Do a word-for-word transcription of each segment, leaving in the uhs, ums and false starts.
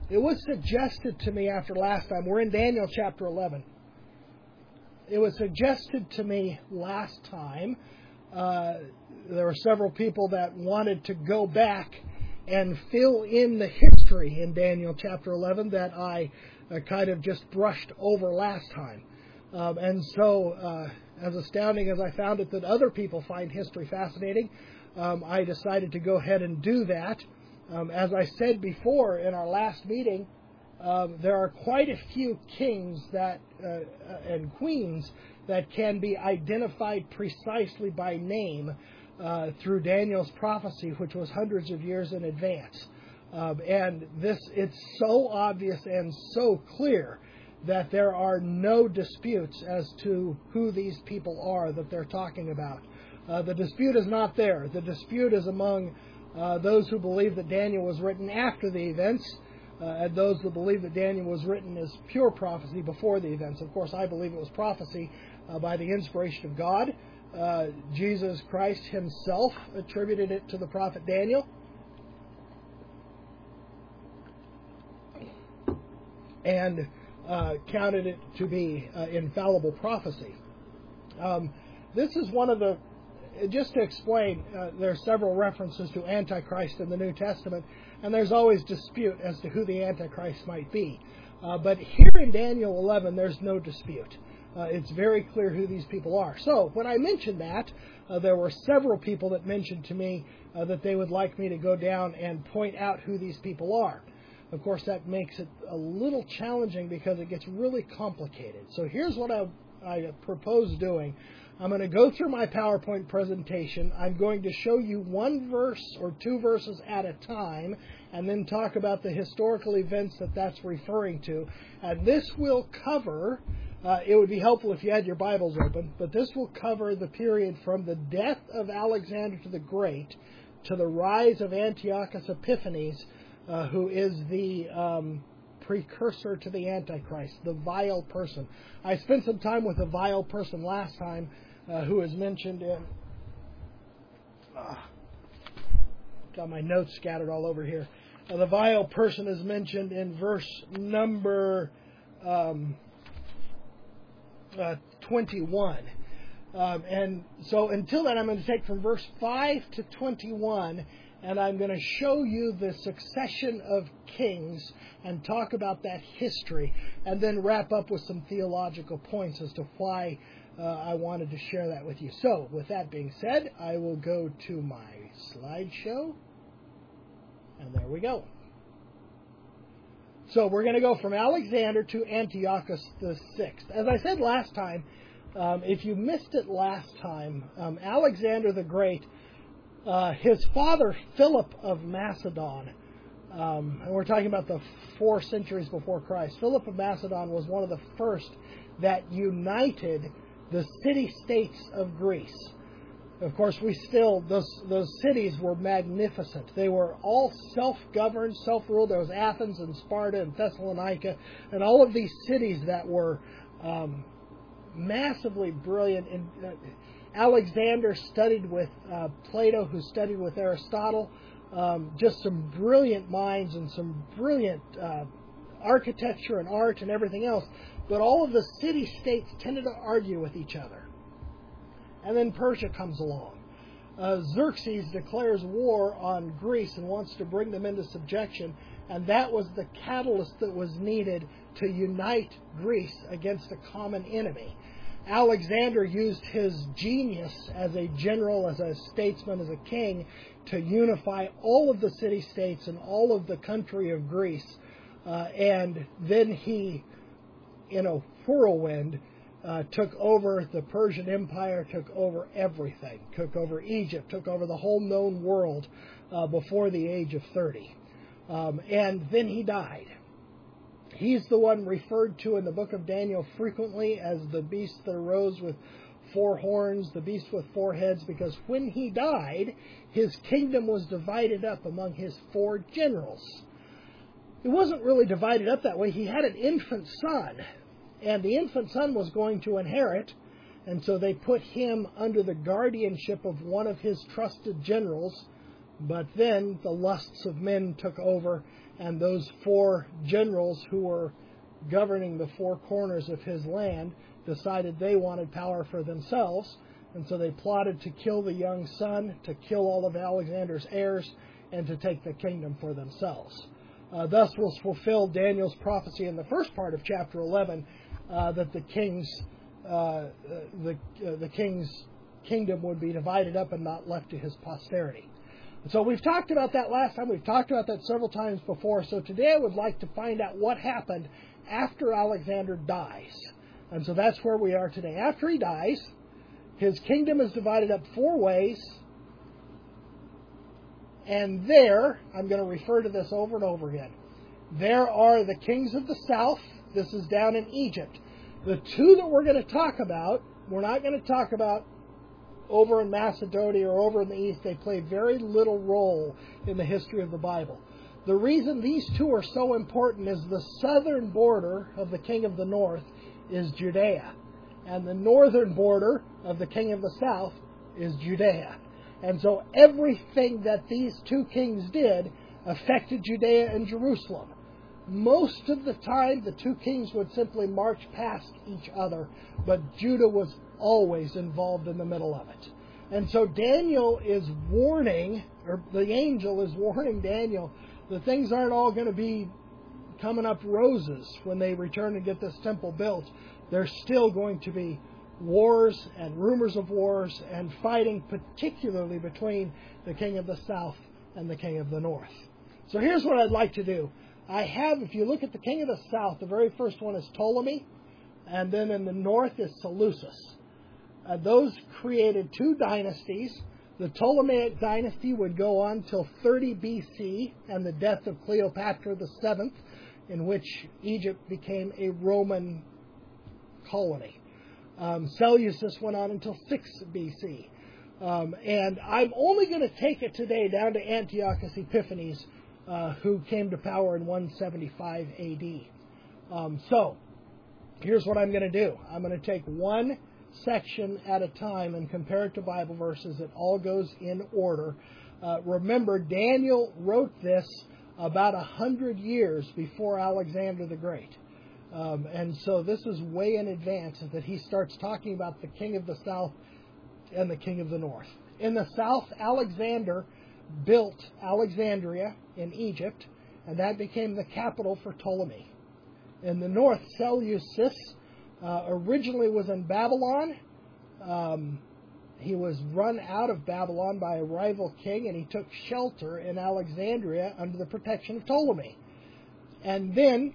It was suggested to me after last time, we're in Daniel chapter eleven. It was suggested to me last time, uh, there were several people that wanted to go back and fill in the history in Daniel chapter eleven that I uh, kind of just brushed over last time. Um, and so, uh, as astounding as I found it that other people find history fascinating, um, I decided to go ahead and do that. Um, as I said before in our last meeting, um, there are quite a few kings that uh, and queens that can be identified precisely by name uh, through Daniel's prophecy, which was hundreds of years in advance. Um, and this, it's so obvious and so clear that there are no disputes as to who these people are that they're talking about. Uh, the dispute is not there. The dispute is among uh, those who believe that Daniel was written after the events, uh, and those who believe that Daniel was written as pure prophecy before the events. Of course, I believe it was prophecy uh, by the inspiration of God. Uh, Jesus Christ himself attributed it to the prophet Daniel. And uh, counted it to be uh, infallible prophecy. Um, this is one of the, just to explain, uh, there are several references to Antichrist in the New Testament, and there's always dispute as to who the Antichrist might be. Uh, but here in Daniel eleven, there's no dispute. Uh, it's very clear who these people are. So when I mentioned that, uh, there were several people that mentioned to me uh, that they would like me to go down and point out who these people are. Of course, that makes it a little challenging because it gets really complicated. So here's what I, I propose doing. I'm going to go through my PowerPoint presentation. I'm going to show you one verse or two verses at a time and then talk about the historical events that that's referring to. And this will cover, uh, it would be helpful if you had your Bibles open, but this will cover the period from the death of Alexander the Great to the rise of Antiochus Epiphanes, Uh, who is the um, precursor to the Antichrist, the vile person. I spent some time with a vile person last time uh, who is mentioned in... Uh, got my notes scattered all over here. Uh, the vile person is mentioned in verse number um, uh, twenty-one. Um, and so until then, I'm going to take from verse five to twenty-one, and I'm going to show you the succession of kings and talk about that history, and then wrap up with some theological points as to why uh, I wanted to share that with you. So, with that being said, I will go to my slideshow, and there we go. So we're going to go from Alexander to Antiochus the Sixth. As I said last time, um, if you missed it last time, um, Alexander the Great, Uh, his father, Philip of Macedon, um, and we're talking about the four centuries before Christ, Philip of Macedon was one of the first that united the city-states of Greece. Of course, we still, those, those cities were magnificent. They were all self-governed, self-ruled. There was Athens and Sparta and Thessalonica, and all of these cities that were um, massively brilliant. In, uh, Alexander studied with uh, Plato, who studied with Aristotle. Um, just some brilliant minds and some brilliant uh, architecture and art and everything else. But all of the city-states tended to argue with each other. And then Persia comes along. Uh, Xerxes declares war on Greece and wants to bring them into subjection. And that was the catalyst that was needed to unite Greece against a common enemy. Alexander used his genius as a general, as a statesman, as a king, to unify all of the city-states and all of the country of Greece. Uh, and then he, in a whirlwind, uh, took over the Persian Empire, took over everything, took over Egypt, took over the whole known world uh, before the age of thirty. Um, and then he died. He's the one referred to in the book of Daniel frequently as the beast that arose with four horns, the beast with four heads, because when he died, his kingdom was divided up among his four generals. It wasn't really divided up that way. He had an infant son, and the infant son was going to inherit, and so they put him under the guardianship of one of his trusted generals. But then the lusts of men took over, and those four generals who were governing the four corners of his land decided they wanted power for themselves, and so they plotted to kill the young son, to kill all of Alexander's heirs, and to take the kingdom for themselves. Uh, thus was fulfilled Daniel's prophecy in the first part of chapter eleven uh, that the king's uh, the uh, the king's kingdom would be divided up and not left to his posterity. So we've talked about that last time. We've talked about that several times before. So today I would like to find out what happened after Alexander dies. And so that's where we are today. After he dies, his kingdom is divided up four ways. And there, I'm going to refer to this over and over again, there are the kings of the south. This is down in Egypt. The two that we're going to talk about, we're not going to talk about over in Macedonia or over in the east. They play very little role in the history of the Bible. The reason these two are so important is the southern border of the king of the north is Judea, and the northern border of the king of the south is Judea. And so everything that these two kings did affected Judea and Jerusalem. Most of the time, the two kings would simply march past each other, but Judah was always involved in the middle of it. And so Daniel is warning, or the angel is warning Daniel, that things aren't all going to be coming up roses when they return and get this temple built. There's still going to be wars and rumors of wars and fighting, particularly between the king of the south and the king of the north. So here's what I'd like to do. I have, if you look at the king of the south, the very first one is Ptolemy, and then in the north is Seleucus. Uh, those created two dynasties. The Ptolemaic dynasty would go on till thirty B C and the death of Cleopatra the seventh, in which Egypt became a Roman colony. Um, Seleucus went on until six B C. Um, and I'm only going to take it today down to Antiochus Epiphanes, uh, who came to power in one seventy-five A D. Um, so, here's what I'm going to do. I'm going to take one section at a time and compare it to Bible verses. It all goes in order. Uh, remember, Daniel wrote this about a hundred years before Alexander the Great. Um, and so this is way in advance that he starts talking about the king of the south and the king of the north. In the south, Alexander built Alexandria in Egypt, and that became the capital for Ptolemy. In the north, Seleucus uh, originally was in Babylon. Um, he was run out of Babylon by a rival king, and he took shelter in Alexandria under the protection of Ptolemy. And then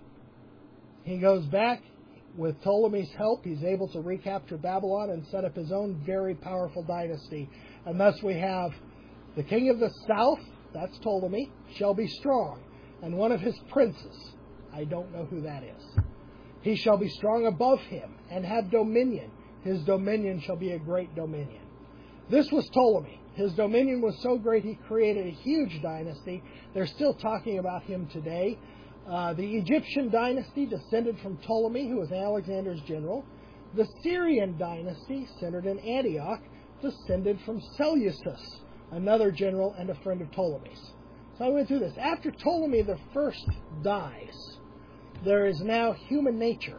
he goes back with Ptolemy's help. He's able to recapture Babylon and set up his own very powerful dynasty. And thus we have the king of the south, that's Ptolemy, shall be strong, and one of his princes, I don't know who that is, he shall be strong above him and have dominion. His dominion shall be a great dominion. This was Ptolemy. His dominion was so great he created a huge dynasty. They're still talking about him today. Uh, the Egyptian dynasty descended from Ptolemy, who was Alexander's general. The Syrian dynasty, centered in Antioch, descended from Seleucus, another general and a friend of Ptolemy's. So I went through this. After Ptolemy the first dies, there is now human nature.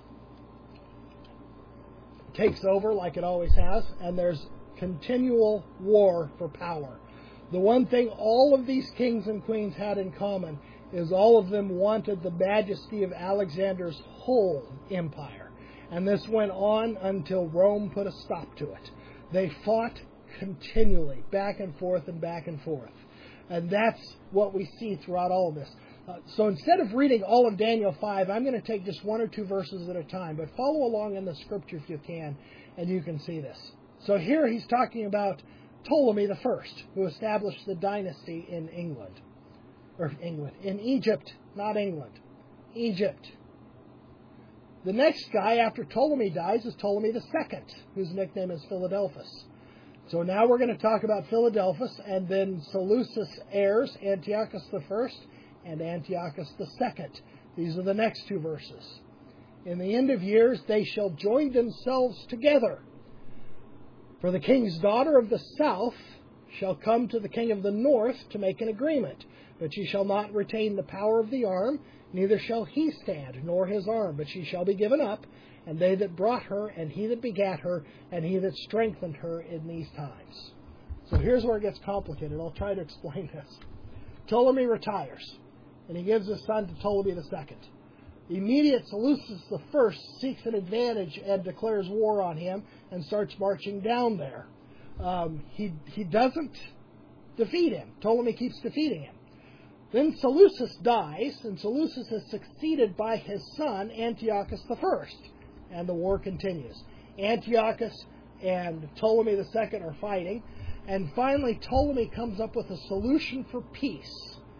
It takes over like it always has, and there's continual war for power. The one thing all of these kings and queens had in common is all of them wanted the majesty of Alexander's whole empire. And this went on until Rome put a stop to it. They fought continually, back and forth and back and forth. And that's what we see throughout all of this. Uh, so instead of reading all of Daniel five, I'm going to take just one or two verses at a time. But follow along in the scripture if you can, and you can see this. So here he's talking about Ptolemy the First, who established the dynasty in England. Or England. In Egypt, not England. Egypt. The next guy after Ptolemy dies is Ptolemy the Second, whose nickname is Philadelphus. So now we're going to talk about Philadelphus, and then Seleucus' heirs, Antiochus the First and Antiochus the Second. These are the next two verses. In the end of years they shall join themselves together. For the king's daughter of the south shall come to the king of the north to make an agreement, but she shall not retain the power of the arm, neither shall he stand, nor his arm, but she shall be given up, and they that brought her, and he that begat her, and he that strengthened her in these times. So here's where it gets complicated. I'll try to explain this. Ptolemy retires, and he gives his son to Ptolemy the second. Immediate Seleucus the first seeks an advantage and declares war on him and starts marching down there. Um, he he doesn't defeat him. Ptolemy keeps defeating him. Then Seleucus dies, and Seleucus is succeeded by his son Antiochus the first, and the war continues. Antiochus and Ptolemy the second are fighting, and finally Ptolemy comes up with a solution for peace.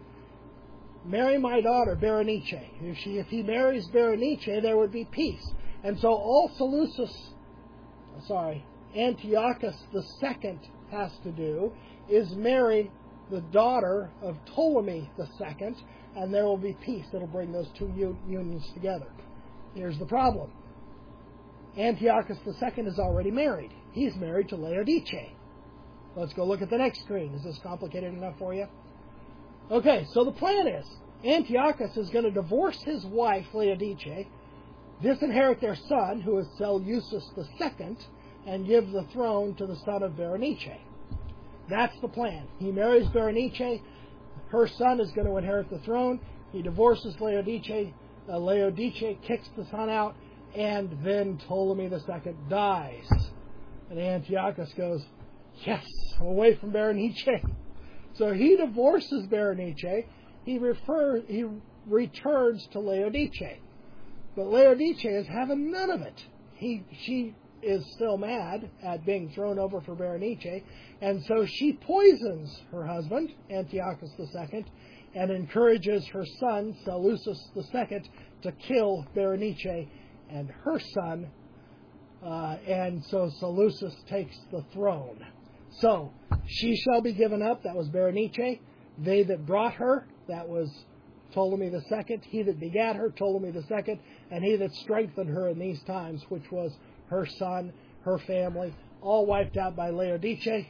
Marry my daughter, Berenice. If, she, if he marries Berenice, there would be peace. And so all Seleucus, sorry, Antiochus the second has to do is marry the daughter of Ptolemy the second, and there will be peace. It'll bring those two unions together. Here's the problem. Antiochus the second is already married. He's married to Laodice. Let's go look at the next screen. Is this complicated enough for you? Okay, so the plan is Antiochus is going to divorce his wife, Laodice, disinherit their son, who is Seleucus the second, and give the throne to the son of Berenice. That's the plan. He marries Berenice. Her son is going to inherit the throne. He divorces Laodice. Uh, Laodice kicks the son out, and then Ptolemy the second dies. And Antiochus goes, yes, I'm away from Berenice. So he divorces Berenice. He refer, he returns to Laodice. But Laodice is having none of it. He, she is still mad at being thrown over for Berenice, and so she poisons her husband, Antiochus the second, and encourages her son, Seleucus the second, to kill Berenice and her son, uh, and so Seleucus takes the throne. So, she shall be given up, that was Berenice. They that brought her, that was Ptolemy the second. He that begat her, Ptolemy the second. And he that strengthened her in these times, which was her son, her family, all wiped out by Laodice.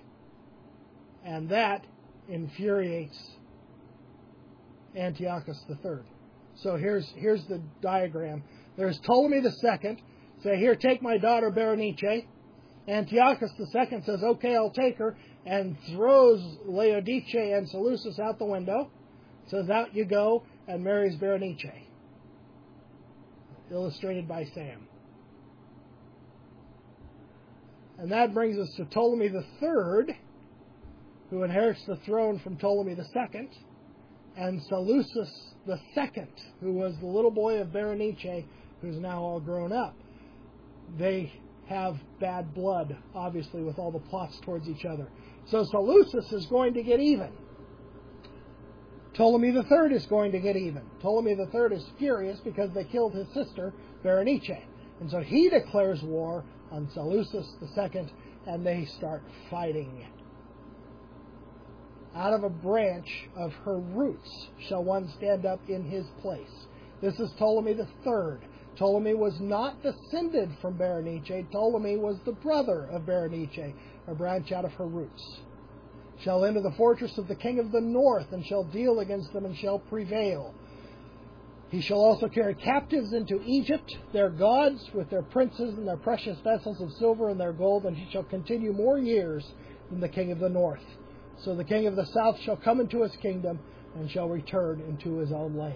And that infuriates Antiochus the third. So here's here's the diagram. There's Ptolemy the second. Say, here, take my daughter Berenice. Antiochus the second says, okay, I'll take her, and throws Laodice and Seleucus out the window. Says, out you go, and marries Berenice. Illustrated by Sam. And that brings us to Ptolemy the third, who inherits the throne from Ptolemy the second, and Seleucus the second, who was the little boy of Berenice, who's now all grown up. They have bad blood, obviously, with all the plots towards each other. So Seleucus is going to get even. Ptolemy the third is going to get even. Ptolemy the third is furious because they killed his sister, Berenice. And so he declares war on Seleucus the second, and they start fighting. Out of a branch of her roots shall one stand up in his place. This is Ptolemy the third. Ptolemy was not descended from Berenice. Ptolemy was the brother of Berenice, a branch out of her roots. Shall enter the fortress of the king of the north, and shall deal against them, and shall prevail. He shall also carry captives into Egypt, their gods, with their princes and their precious vessels of silver and their gold, and he shall continue more years than the king of the north. So the king of the south shall come into his kingdom, and shall return into his own land.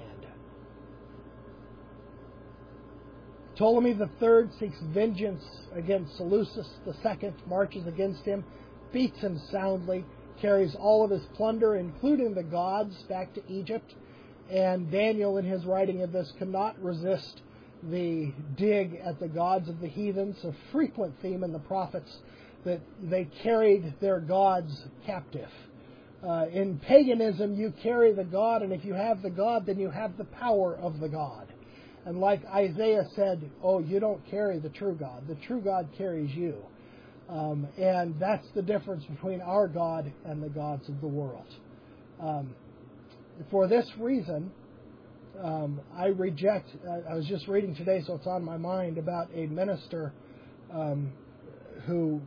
Ptolemy the third seeks vengeance against Seleucus the second, marches against him, beats him soundly, carries all of his plunder, including the gods, back to Egypt. And Daniel, in his writing of this, cannot resist the dig at the gods of the heathens, a frequent theme in the prophets, that they carried their gods captive. Uh, in paganism, you carry the god, and if you have the god, then you have the power of the god. And like Isaiah said, oh, you don't carry the true God. The true God carries you. Um, and that's the difference between our God and the gods of the world. Um, for this reason, um, I reject, I, I was just reading today, so it's on my mind, about a minister um, who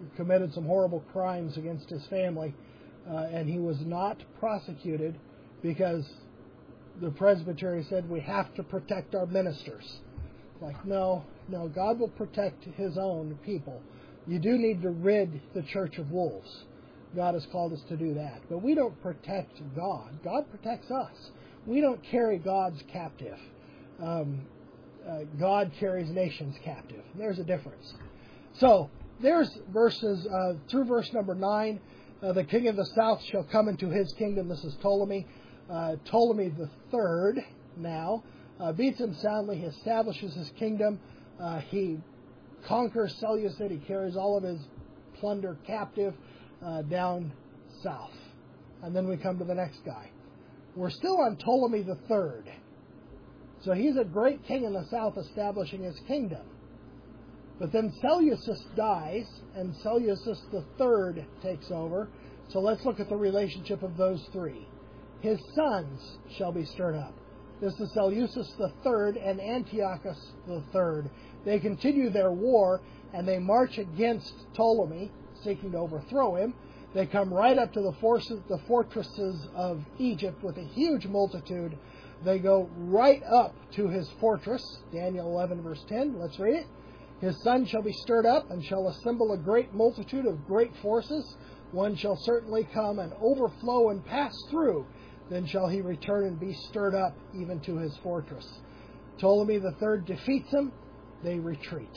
committed some horrible crimes against his family, uh, and he was not prosecuted because the presbytery said we have to protect our ministers. Like, no, no, God will protect his own people. You do need to rid the church of wolves. God has called us to do that. But we don't protect God. God protects us. We don't carry God's captive. Um, uh, God carries nations captive. There's a difference. So, there's verses, uh, through verse number nine, uh, the king of the south shall come into his kingdom. This is Ptolemy. Uh, Ptolemy the third now uh, beats him soundly. He establishes his kingdom. Uh, he conquers Seleucid. He carries all of his plunder captive uh, down south. And then we come to the next guy. We're still on Ptolemy the third. So he's a great king in the south establishing his kingdom. But then Seleucus dies, and Seleucus the third takes over. So let's look at the relationship of those three. His sons shall be stirred up. This is Seleucus the third and Antiochus the third. They continue their war, and they march against Ptolemy, seeking to overthrow him. They come right up to the, forces, the fortresses of Egypt with a huge multitude. They go right up to his fortress, Daniel eleven, verse ten. Let's read it. His son shall be stirred up, and shall assemble a great multitude of great forces. One shall certainly come and overflow and pass through. Then shall he return and be stirred up even to his fortress. Ptolemy the third defeats him. They retreat.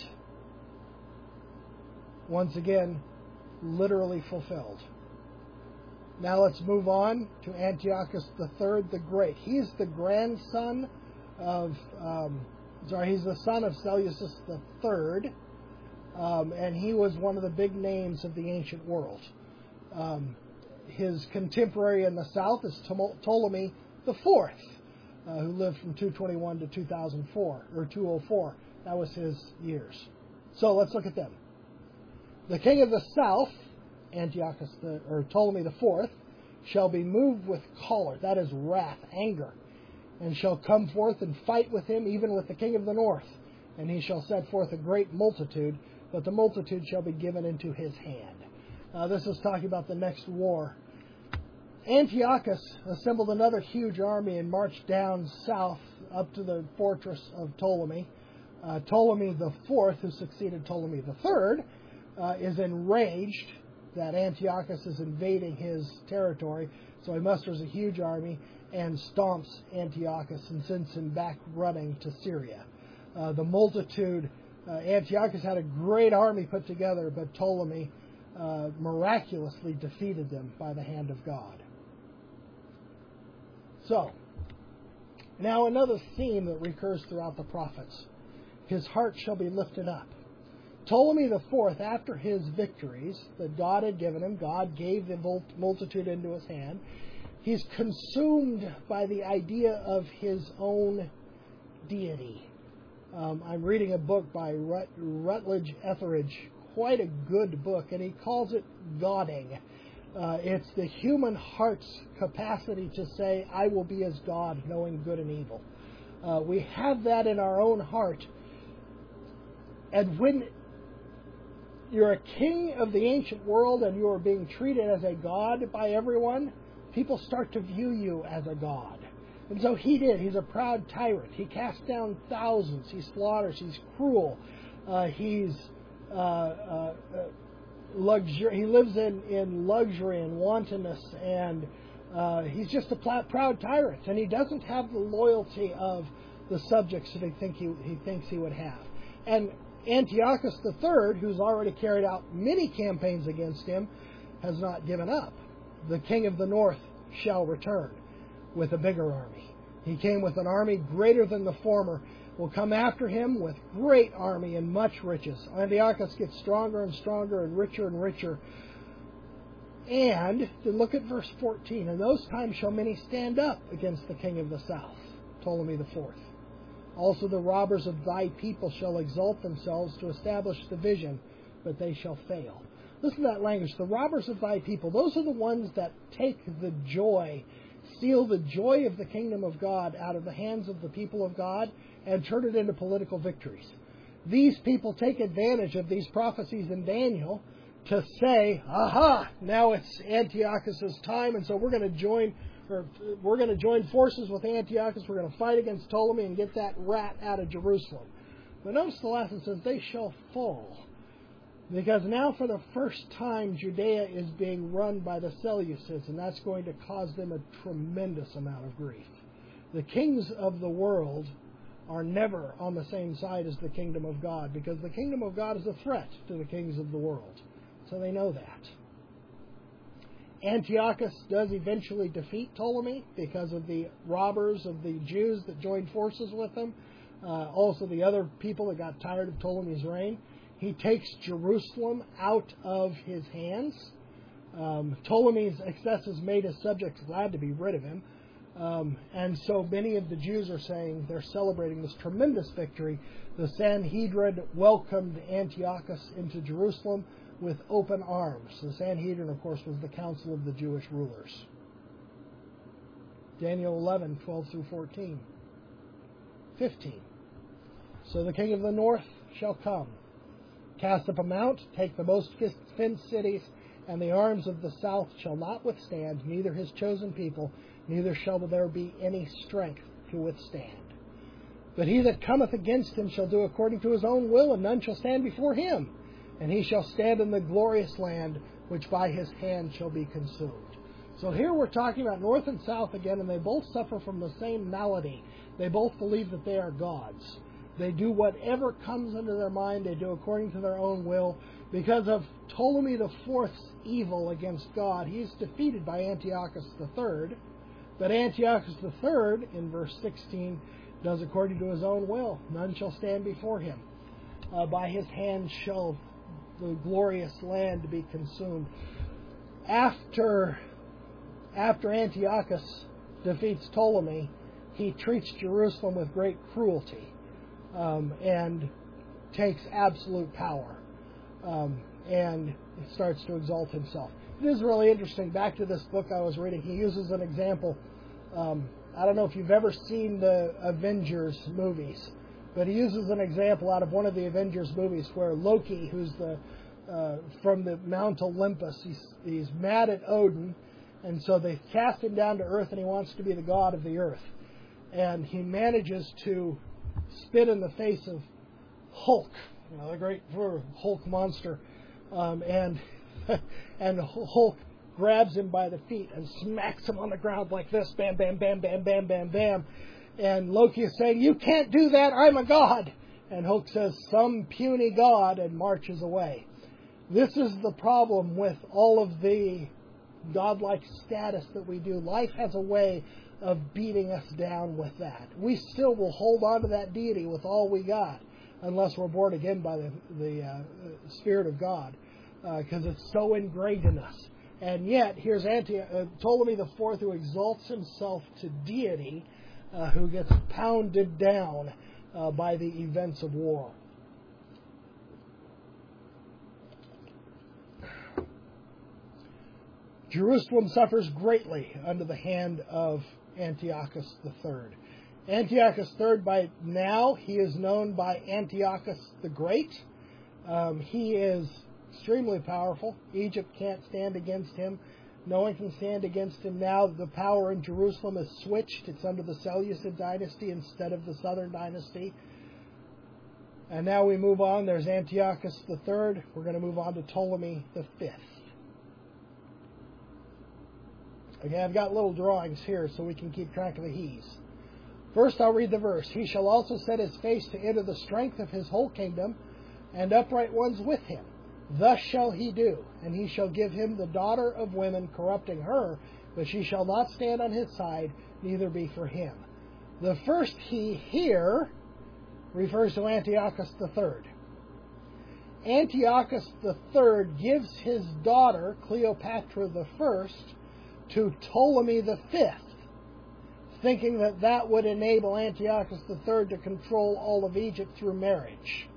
Once again, literally fulfilled. Now let's move on to Antiochus the third the Great. He's the grandson of, um, sorry, he's the son of Seleucus the third, um, and he was one of the big names of the ancient world. Um, his contemporary in the south is Ptolemy the fourth, uh, who lived from two twenty-one to two thousand four, or two oh four. That was his years. So let's look at them. The king of the south, Antiochus the, or Ptolemy the fourth, shall be moved with choler, that is wrath, anger, and shall come forth and fight with him, even with the king of the north. And he shall set forth a great multitude, but the multitude shall be given into his hand. Uh, this is talking about the next war. Antiochus assembled another huge army and marched down south up to the fortress of Ptolemy. Uh, Ptolemy the fourth, who succeeded Ptolemy the third, uh, is enraged that Antiochus is invading his territory, so he musters a huge army and stomps Antiochus and sends him back running to Syria. Uh, the multitude, uh, Antiochus had a great army put together, but Ptolemy uh, miraculously defeated them by the hand of God. So, now another theme that recurs throughout the prophets. His heart shall be lifted up. Ptolemy the fourth, after his victories that God had given him, God gave the multitude into his hand. He's consumed by the idea of his own deity. Um, I'm reading a book by Rut- Rutledge Etheridge, quite a good book, and he calls it Godding. Uh, it's the human heart's capacity to say, I will be as God, knowing good and evil. Uh, we have that in our own heart. And when you're a king of the ancient world and you are being treated as a god by everyone, people start to view you as a god. And so he did. He's a proud tyrant. He casts down thousands. He slaughters. He's cruel. Uh, he's uh, uh, luxur- He lives in, in luxury and wantonness, and uh, he's just a pl- proud tyrant. And he doesn't have the loyalty of the subjects that he, think he, he thinks he would have. And Antiochus the third, who's already carried out many campaigns against him, has not given up. The king of the north shall return with a bigger army. He came with an army greater than the former, will come after him with great army and much riches. Antiochus gets stronger and stronger and richer and richer. And, to look at verse fourteen, in those times shall many stand up against the king of the south, Ptolemy the fourth. Also the robbers of thy people shall exalt themselves to establish the vision, but they shall fail. Listen to that language. The robbers of thy people, those are the ones that take the joy, steal the joy of the kingdom of God out of the hands of the people of God and turn it into political victories. These people take advantage of these prophecies in Daniel to say, aha, now it's Antiochus' time, and so we're going to join, or we're going to join forces with Antiochus. We're going to fight against Ptolemy and get that rat out of Jerusalem. But notice the last one says, they shall fall. Because now for the first time, Judea is being run by the Seleucids, and that's going to cause them a tremendous amount of grief. The kings of the world are never on the same side as the kingdom of God, because the kingdom of God is a threat to the kings of the world. So they know that. Antiochus does eventually defeat Ptolemy because of the robbers of the Jews that joined forces with him. Uh, also the other people that got tired of Ptolemy's reign. He takes Jerusalem out of his hands. Um, Ptolemy's excesses made his subjects glad to be rid of him. Um, and so many of the Jews are saying they're celebrating this tremendous victory. The Sanhedrin welcomed Antiochus into Jerusalem with open arms. The Sanhedrin, of course, was the council of the Jewish rulers. Daniel eleven, twelve through fourteen. fifteen. So the king of the north shall come, cast up a mount, take the most fenced cities, and the arms of the south shall not withstand, neither his chosen people, neither shall there be any strength to withstand. But he that cometh against him shall do according to his own will, and none shall stand before him. And he shall stand in the glorious land, which by his hand shall be consumed. So here we're talking about north and south again, and they both suffer from the same malady. They both believe that they are gods. They do whatever comes into their mind. They do according to their own will. Because of Ptolemy the Fourth's evil against God, he's defeated by Antiochus the Third. But Antiochus the Third, in verse sixteen, does according to his own will. None shall stand before him. Uh, by his hand shall the glorious land be consumed. After, after Antiochus defeats Ptolemy, he treats Jerusalem with great cruelty um, and takes absolute power um, and starts to exalt himself. It is really interesting. Back to this book I was reading, he uses an example. Um, I don't know if you've ever seen the Avengers movies, but he uses an example out of one of the Avengers movies where Loki, who's the uh, from the Mount Olympus, he's, he's mad at Odin, and so they cast him down to earth, and he wants to be the god of the earth. And he manages to spit in the face of Hulk, you know, the great Hulk monster, um, and and Hulk grabs him by the feet and smacks him on the ground like this, bam, bam, bam, bam, bam, bam, bam. And Loki is saying, "You can't do that, I'm a god." And Hulk says, "Some puny god," and marches away. This is the problem with all of the godlike status that we do. Life has a way of beating us down with that. We still will hold on to that deity with all we got, unless we're born again by the, the uh, Spirit of God, because uh, it's so ingrained in us. And yet, here's Anti- uh, Ptolemy the Fourth, who exalts himself to deity, uh, who gets pounded down uh, by the events of war. Jerusalem suffers greatly under the hand of Antiochus the Third. Antiochus the Third, by now, he is known by Antiochus the Great. Um, he is extremely powerful. Egypt can't stand against him. No one can stand against him now. The power in Jerusalem is switched. It's under the Seleucid dynasty instead of the southern dynasty. And now we move on. There's Antiochus the Third. We're going to move on to Ptolemy the Fifth. Okay, I've got little drawings here so we can keep track of the he's. First, I'll read the verse. He shall also set his face to enter the strength of his whole kingdom, and upright ones with him. Thus shall he do, and he shall give him the daughter of women, corrupting her, but she shall not stand on his side, neither be for him. The first he here refers to Antiochus the Third. Antiochus the Third gives his daughter, Cleopatra the First, to Ptolemy the Fifth, thinking that that would enable Antiochus the Third to control all of Egypt through marriage.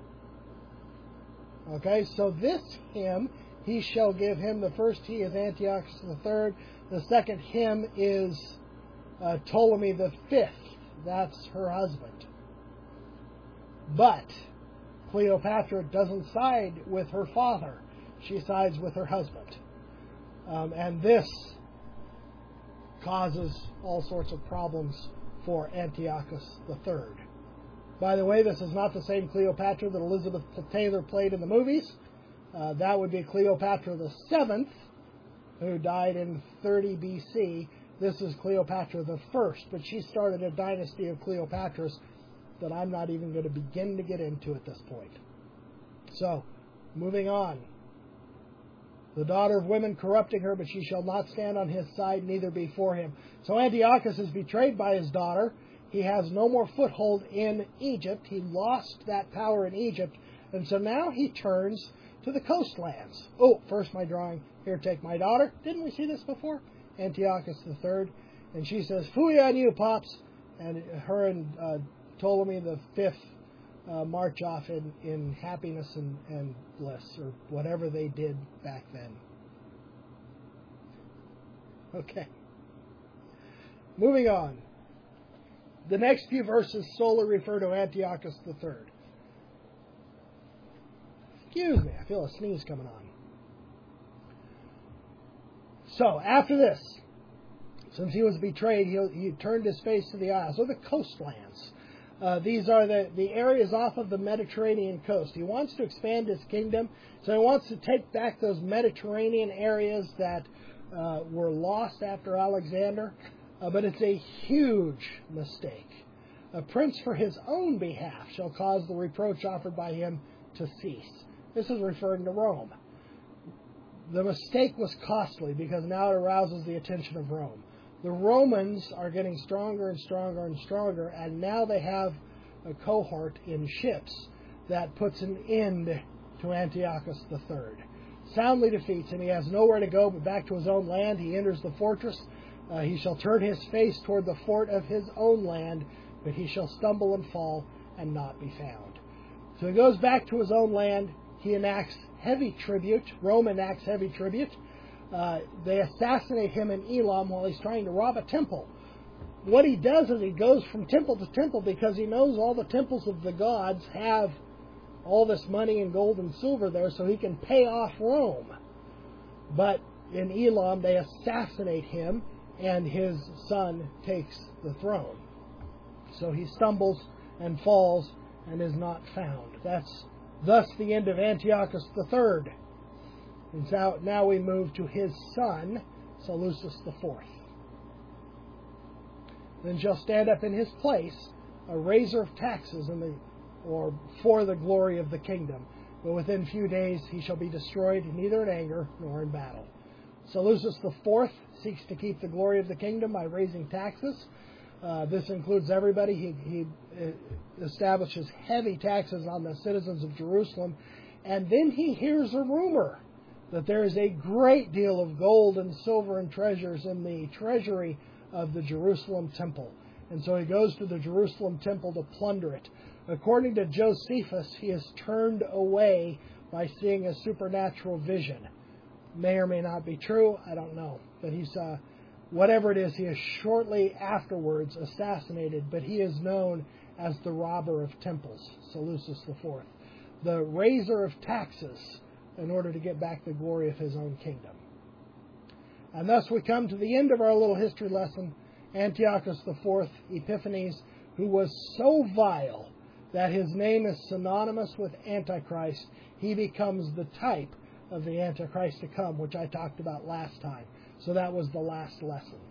Okay, so this him, he shall give him, the first he is Antiochus the Third, the second him is uh, Ptolemy the Fifth, that's her husband. But Cleopatra doesn't side with her father. she sides with her husband. Um, and this causes all sorts of problems for Antiochus the Third. By the way, this is not the same Cleopatra that Elizabeth Taylor played in the movies. Uh, that would be Cleopatra the Seventh, who died in thirty B C. This is Cleopatra the First, but she started a dynasty of Cleopatras that I'm not even going to begin to get into at this point. So, moving on. The daughter of women corrupting her, but she shall not stand on his side, neither be for him. So Antiochus is betrayed by his daughter. He has no more foothold in Egypt. He lost that power in Egypt. And so now he turns to the coastlands. Oh, first my drawing. Here, take my daughter. Didn't we see this before? Antiochus the Third. And she says, "Phooey on you, Pops." And her and uh, Ptolemy the Fifth uh, march off in, in happiness and, and bliss, or whatever they did back then. Okay. Moving on. The next few verses solely refer to Antiochus the Third. Excuse me, I feel a sneeze coming on. So, after this, since he was betrayed, he, he turned his face to the isles, or the coastlands. Uh, these are the, the areas off of the Mediterranean coast. He wants to expand his kingdom, so he wants to take back those Mediterranean areas that uh, were lost after Alexander. Uh, but it's a huge mistake. A prince for his own behalf shall cause the reproach offered by him to cease. This is referring to Rome. The mistake was costly because now it arouses the attention of Rome. The Romans are getting stronger and stronger and stronger, and now they have a cohort in ships that puts an end to Antiochus the Third. Soundly defeats him. He has nowhere to go but back to his own land. He enters the fortress. Uh, he shall turn his face toward the fort of his own land, but he shall stumble and fall and not be found. So he goes back to his own land. He enacts heavy tribute. Rome enacts heavy tribute. Uh, they assassinate him in Elam while he's trying to rob a temple. What he does is he goes from temple to temple because he knows all the temples of the gods have all this money and gold and silver there, so he can pay off Rome. But in Elam, they assassinate him, and his son takes the throne. So he stumbles and falls and is not found. That's thus the end of Antiochus the Third. And so now we move to his son, Seleucus the Fourth. Then shall stand up in his place a raiser of taxes in the, or for the glory of the kingdom. But within few days he shall be destroyed, neither in anger nor in battle. Seleucus the Fourth seeks to keep the glory of the kingdom by raising taxes. Uh, this includes everybody. He, he establishes heavy taxes on the citizens of Jerusalem. And then he hears a rumor that there is a great deal of gold and silver and treasures in the treasury of the Jerusalem temple. And so he goes to the Jerusalem temple to plunder it. According to Josephus, he is turned away by seeing a supernatural vision. May or may not be true, I don't know. But he's, uh, whatever it is, he is shortly afterwards assassinated, but he is known as the robber of temples, Seleucus the Fourth, the raiser of taxes, in order to get back the glory of his own kingdom. And thus we come to the end of our little history lesson. Antiochus the Fourth, Epiphanes, who was so vile that his name is synonymous with Antichrist, he becomes the type of the Antichrist to come, which I talked about last time. So that was the last lesson.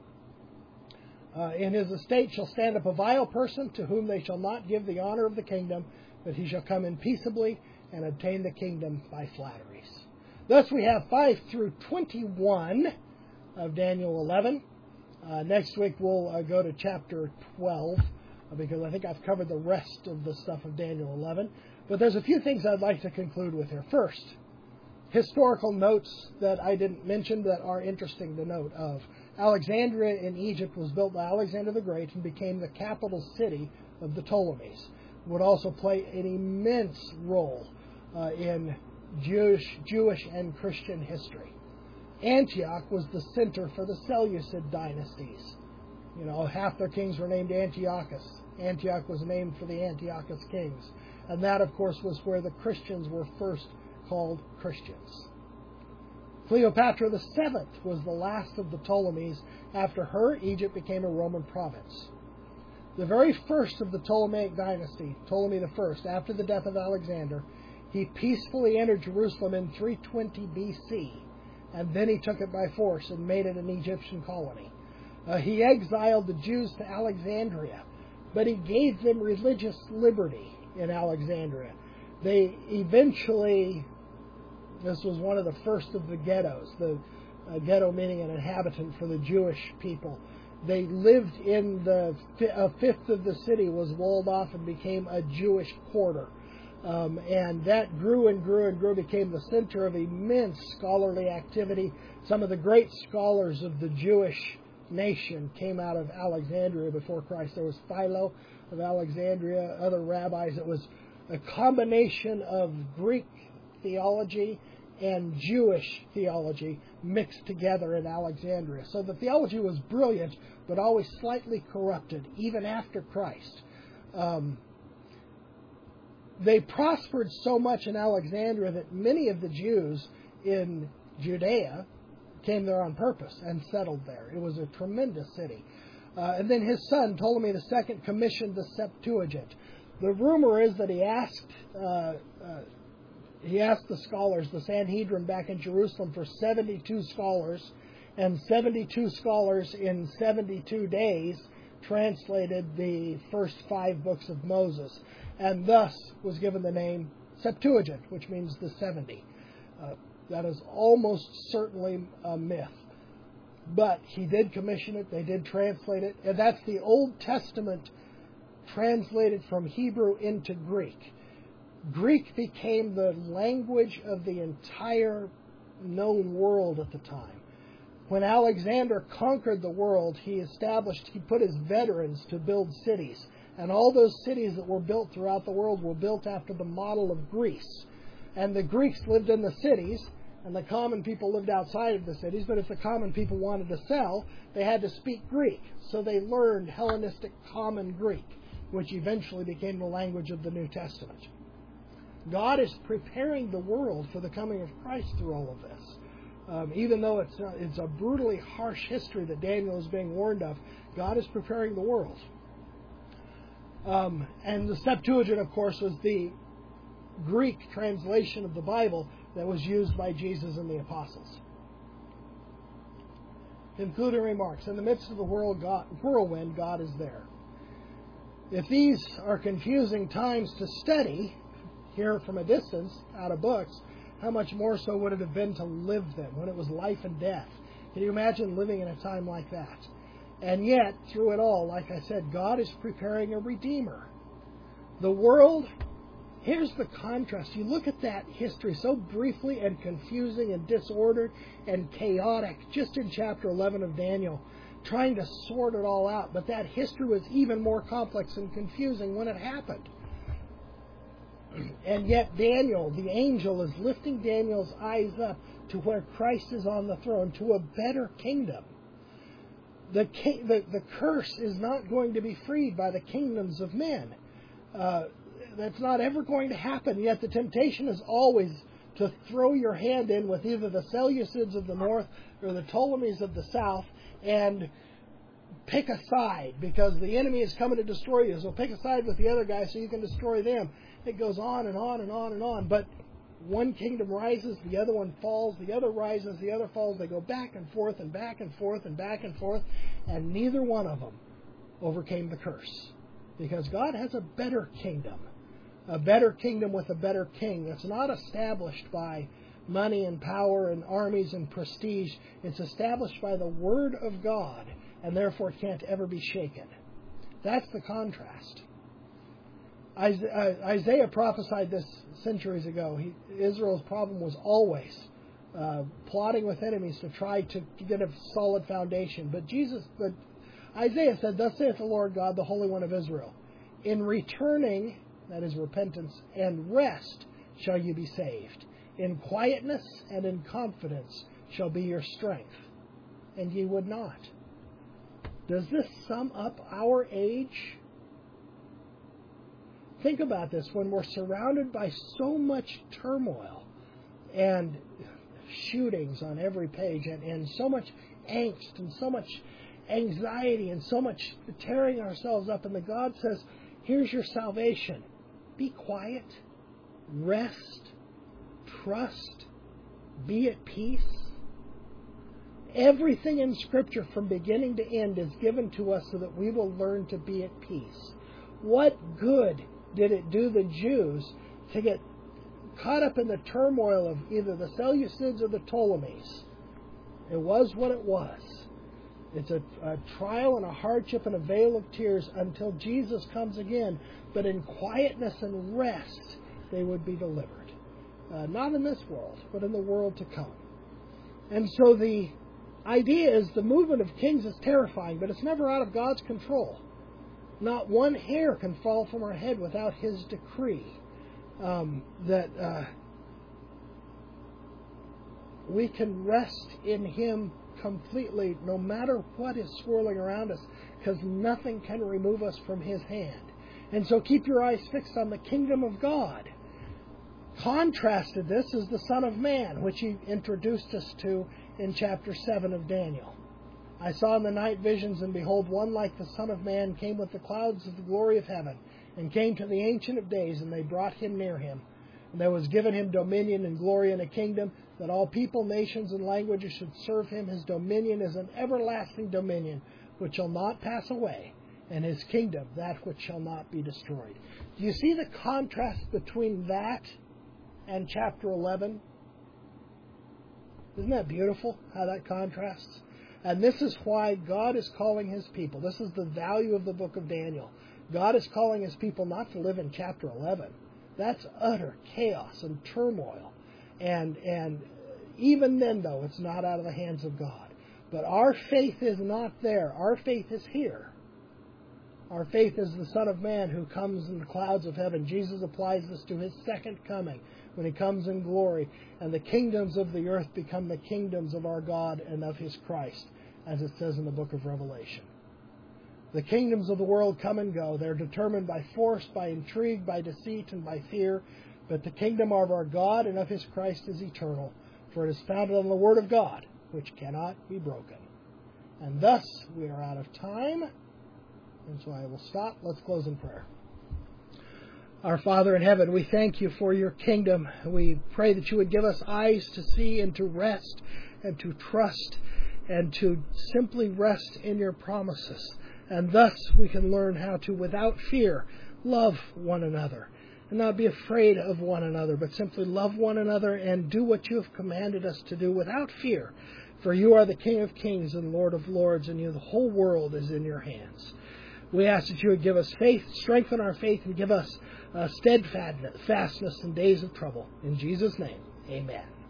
Uh, in his estate shall stand up a vile person, to whom they shall not give the honor of the kingdom, but he shall come in peaceably and obtain the kingdom by flatteries. Thus we have five through twenty-one of Daniel eleven. Uh, next week we'll uh, go to chapter twelve, uh, because I think I've covered the rest of the stuff of Daniel eleven. But there's a few things I'd like to conclude with here. First, historical notes that I didn't mention that are interesting to note of. Alexandria in Egypt was built by Alexander the Great and became the capital city of the Ptolemies. It would also play an immense role uh, in Jewish, Jewish and Christian history. Antioch was the center for the Seleucid dynasties. You know, half their kings were named Antiochus. Antioch was named for the Antiochus kings. And that, of course, was where the Christians were first called Christians. Cleopatra the seventh was the last of the Ptolemies. After her, Egypt became a Roman province. The very first of the Ptolemaic dynasty, Ptolemy the First, after the death of Alexander, he peacefully entered Jerusalem in three twenty B C, and then he took it by force and made it an Egyptian colony. Uh, he exiled the Jews to Alexandria, but he gave them religious liberty in Alexandria. They eventually, this was one of the first of the ghettos, the uh, ghetto meaning an inhabitant for the Jewish people. They lived in the, a fifth of the city was walled off and became a Jewish quarter. Um, and that grew and grew and grew, became the center of immense scholarly activity. Some of the great scholars of the Jewish nation came out of Alexandria before Christ. There was Philo of Alexandria, other rabbis. It was a combination of Greek theology and Jewish theology mixed together in Alexandria. So the theology was brilliant, but always slightly corrupted, even after Christ. Um, they prospered so much in Alexandria that many of the Jews in Judea came there on purpose and settled there. It was a tremendous city. Uh, and then his son, Ptolemy the Second, commissioned the Septuagint. The rumor is that he asked uh, uh, he asked the scholars, the Sanhedrin back in Jerusalem, for seventy-two scholars, and seventy-two scholars in seventy-two days translated the first five books of Moses, and thus was given the name Septuagint, which means the seventy. Uh, that is almost certainly a myth. But he did commission it, they did translate it, and that's the Old Testament translated from Hebrew into Greek. Greek became the language of the entire known world at the time. When Alexander conquered the world, he established, he put his veterans to build cities. And all those cities that were built throughout the world were built after the model of Greece. And the Greeks lived in the cities, and the common people lived outside of the cities. But if the common people wanted to sell, they had to speak Greek. So they learned Hellenistic Common Greek, which eventually became the language of the New Testament. God is preparing the world for the coming of Christ through all of this. Um, even though it's a, it's a brutally harsh history that Daniel is being warned of, God is preparing the world. Um, and the Septuagint, of course, was the Greek translation of the Bible that was used by Jesus and the apostles. Concluding remarks. In the midst of the world God, whirlwind, God is there. If these are confusing times to study, here from a distance, out of books, how much more so would it have been to live them when it was life and death? Can you imagine living in a time like that? And yet, through it all, like I said, God is preparing a Redeemer. The world, here's the contrast. You look at that history so briefly and confusing and disordered and chaotic, just in chapter eleven of Daniel, trying to sort it all out. But that history was even more complex and confusing when it happened. And yet Daniel, the angel, is lifting Daniel's eyes up to where Christ is on the throne, to a better kingdom. The, king, the, the curse is not going to be freed by the kingdoms of men. Uh, that's not ever going to happen. Yet the temptation is always to throw your hand in with either the Seleucids of the north or the Ptolemies of the south and pick a side, because the enemy is coming to destroy you. So pick a side with the other guy so you can destroy them. It goes on and on and on and on. But one kingdom rises, the other one falls, the other rises, the other falls. They go back and forth and back and forth and back and forth. And neither one of them overcame the curse. Because God has a better kingdom. A better kingdom with a better king that's not established by money and power and armies and prestige. It's established by the Word of God, and therefore can't ever be shaken. That's the contrast. Isaiah prophesied this centuries ago. He, Israel's problem was always uh, plotting with enemies to try to get a solid foundation. But Jesus, but Isaiah said, "Thus saith the Lord God, the Holy One of Israel, in returning," that is repentance, "and rest shall you be saved. In quietness and in confidence shall be your strength, and ye would not." Does this sum up our age? Think about this. When we're surrounded by so much turmoil and shootings on every page, and, and so much angst and so much anxiety and so much tearing ourselves up. And the God says, here's your salvation. Be quiet, rest, trust, be at peace. Everything in Scripture from beginning to end is given to us so that we will learn to be at peace. What good did it do the Jews to get caught up in the turmoil of either the Seleucids or the Ptolemies? It was what it was. It's a, a trial and a hardship and a veil of tears until Jesus comes again. But in quietness and rest, they would be delivered. Uh, not in this world, but in the world to come. And so the idea is the movement of kings is terrifying, but it's never out of God's control. Not one hair can fall from our head without His decree. Um, that uh, we can rest in Him completely, no matter what is swirling around us, because nothing can remove us from His hand. And so keep your eyes fixed on the kingdom of God. Contrasted this is the Son of Man, which He introduced us to in chapter seven of Daniel. I saw in the night visions, and behold, one like the Son of Man came with the clouds of the glory of heaven, and came to the Ancient of Days, and they brought Him near Him. And there was given Him dominion and glory and a kingdom, that all people, nations, and languages should serve Him. His dominion is an everlasting dominion, which shall not pass away, and His kingdom that which shall not be destroyed. Do you see the contrast between that and chapter eleven? Isn't that beautiful, how that contrasts? And this is why God is calling His people. This is the value of the book of Daniel. God is calling His people not to live in chapter eleven. That's utter chaos and turmoil. And and even then, though, it's not out of the hands of God. But our faith is not there. Our faith is here. Our faith is the Son of Man who comes in the clouds of heaven. Jesus applies this to His second coming, when He comes in glory, and the kingdoms of the earth become the kingdoms of our God and of His Christ, as it says in the book of Revelation. The kingdoms of the world come and go. They're determined by force, by intrigue, by deceit, and by fear. But the kingdom of our God and of His Christ is eternal, for it is founded on the Word of God, which cannot be broken. And thus we are out of time, and so I will stop. Let's close in prayer. Our Father in heaven, we thank You for Your kingdom. We pray that You would give us eyes to see and to rest and to trust and to simply rest in Your promises. And thus we can learn how to, without fear, love one another and not be afraid of one another, but simply love one another and do what You have commanded us to do without fear. For You are the King of kings and Lord of lords, and You, the whole world is in Your hands. We ask that You would give us faith, strengthen our faith, and give us uh, steadfastness in days of trouble. In Jesus' name, amen.